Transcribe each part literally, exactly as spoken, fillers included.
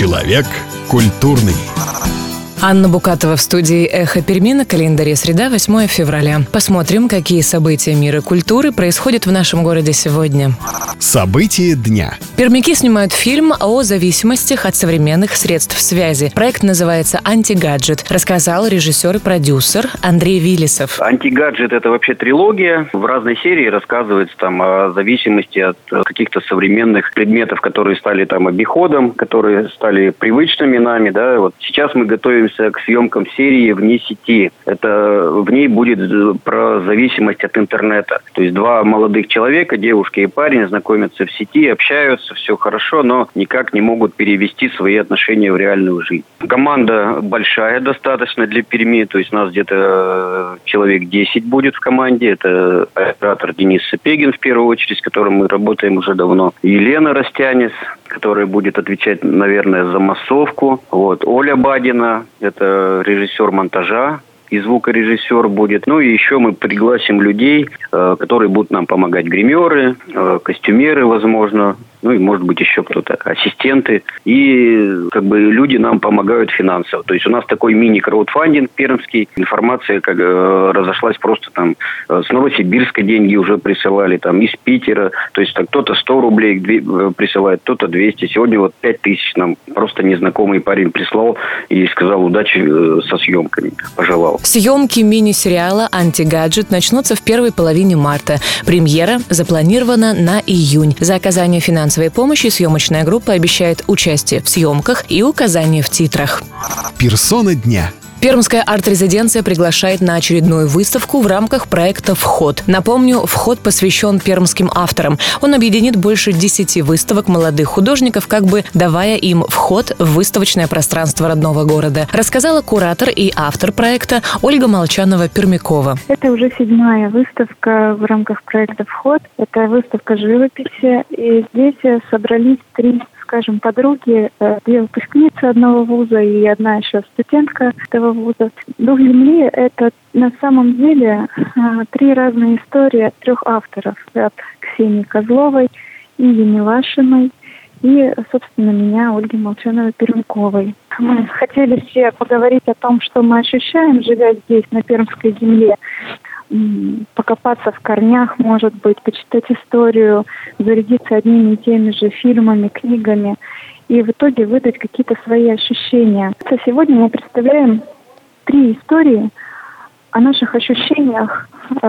Человек культурный. Анна Букатова в студии «Эхо Перми» на календаре среда, восьмое февраля. Посмотрим, какие события мира культуры происходят в нашем городе сегодня. События дня. Пермяки снимают фильм о зависимостях от современных средств связи. Проект называется «Антигаджет», рассказал режиссер и продюсер Андрей Виллисов. «Антигаджет» — это вообще трилогия. В разной серии рассказывается там о зависимости от каких-то современных предметов, которые стали там обиходом, которые стали привычными нами. Да? Вот сейчас мы готовимся к съемкам серии «Вне сети». Это в ней будет про зависимость от интернета. То есть два молодых человека, девушка и парень, знакомятся в сети, общаются, все хорошо, но никак не могут перевести свои отношения в реальную жизнь. Команда большая достаточно для Перми, то есть у нас где-то человек десять будет в команде. Это оператор Денис Сапегин, в первую очередь, с которым мы работаем уже давно. Елена Растянис, которая будет отвечать, наверное, за массовку. Вот. Оля Бадина, это режиссер монтажа и звукорежиссер будет. Ну и еще мы пригласим людей, э, которые будут нам помогать. Гримеры, э, костюмеры, возможно. Ну и, может быть, еще кто-то, ассистенты. И как бы люди нам помогают финансово. То есть у нас такой мини-краудфандинг пермский. Информация как э, разошлась просто там э, с Новосибирска деньги уже присылали, там из Питера. То есть так, кто-то сто рублей э, присылает, кто-то двести. Сегодня вот пять тысяч нам просто незнакомый парень прислал и сказал удачи э, со съемками. Пожелал. Съемки мини-сериала «Антигаджет» начнутся в первой половине марта. Премьера запланирована на июнь. За оказание финансовой своей помощи съемочная группа обещает участие в съемках и указание в титрах. Персона дня. Пермская арт-резиденция приглашает на очередную выставку в рамках проекта «Вход». Напомню, «Вход» посвящен пермским авторам. Он объединит больше десяти выставок молодых художников, как бы давая им вход в выставочное пространство родного города, рассказала куратор и автор проекта Ольга Молчанова-Пермякова. Это уже седьмая выставка в рамках проекта «Вход». Это выставка живописи, и здесь собрались три, скажем, подруги, две выпускницы одного вуза и одна еще студентка этого вуза. «Дух земли» — это на самом деле три разные истории от трех авторов. От Ксении Козловой, Ильи Милашиной и, собственно, меня, Ольги Молчановой-Пермяковой. Мы хотели все поговорить о том, что мы ощущаем, живя здесь, на пермской земле. Покопаться в корнях, может быть, почитать историю, зарядиться одними и теми же фильмами, книгами и в итоге выдать какие-то свои ощущения. Сегодня мы представляем три истории о наших ощущениях,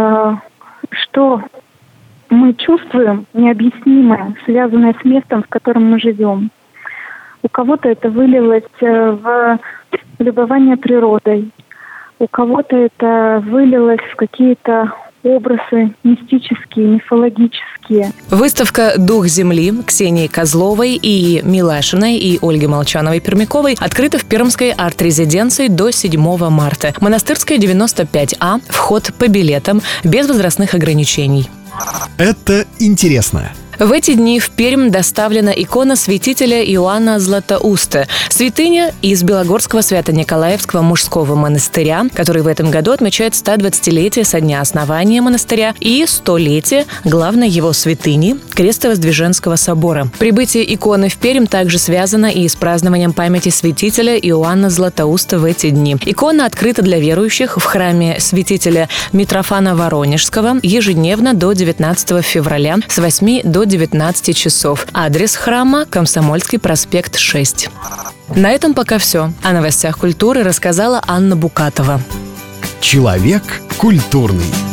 что мы чувствуем необъяснимое, связанное с местом, в котором мы живем. У кого-то это вылилось в любование природой, у кого-то это вылилось в какие-то образы мистические, мифологические. Выставка «Дух земли» Ксении Козловой и Милашиной и Ольги Молчановой-Пермяковой открыта в Пермской арт-резиденции до седьмого марта. Монастырская, девяносто пять А, вход по билетам, без возрастных ограничений. Это интересно. В эти дни в Пермь доставлена икона святителя Иоанна Златоуста. Святыня из Белогорского Свято-Николаевского мужского монастыря, который в этом году отмечает сто двадцатилетие со дня основания монастыря и столетие главной его святыни – Крестово-Воздвиженского собора. Прибытие иконы в Пермь также связано и с празднованием памяти святителя Иоанна Златоуста в эти дни. Икона открыта для верующих в храме святителя Митрофана Воронежского ежедневно до девятнадцатого февраля с восьми до девятнадцати часов. Адрес храма – Комсомольский проспект, шесть. На этом пока все. О новостях культуры рассказала Анна Букатова. Человек культурный.